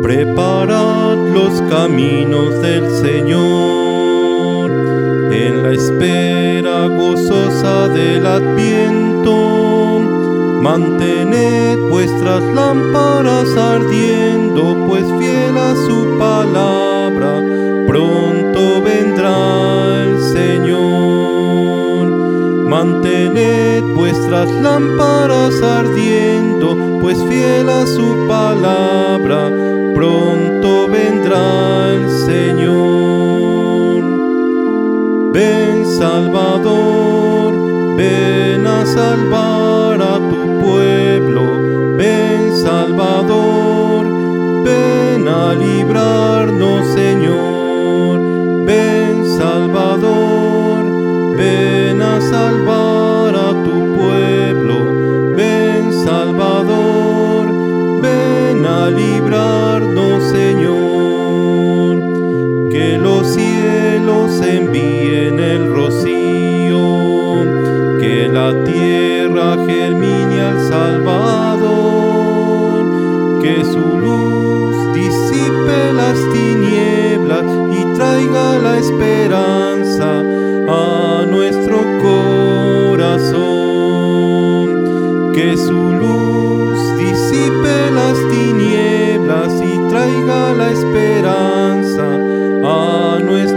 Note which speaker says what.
Speaker 1: Preparad los caminos del Señor, en la espera gozosa del Adviento. Mantened vuestras lámparas ardiendo, pues fiel a su palabra, pronto vendrá el Señor. Mantened vuestras lámparas ardiendo, pues fiel a su palabra, pronto vendrá el Señor. Ven, Salvador, ven a salvar a tu pueblo. Ven, Salvador, ven a librarnos, Señor. Ven, Salvador, ven a salvar a tu pueblo. Ven, Salvador, ven a librarnos, Señor. Que los cielos envíen el rocío, que la tierra germine al Salvador, que su luz disipe las tinieblas y traiga la esperanza a nuestro corazón. Que su luz disipe las tinieblas y traiga la esperanza a nuestro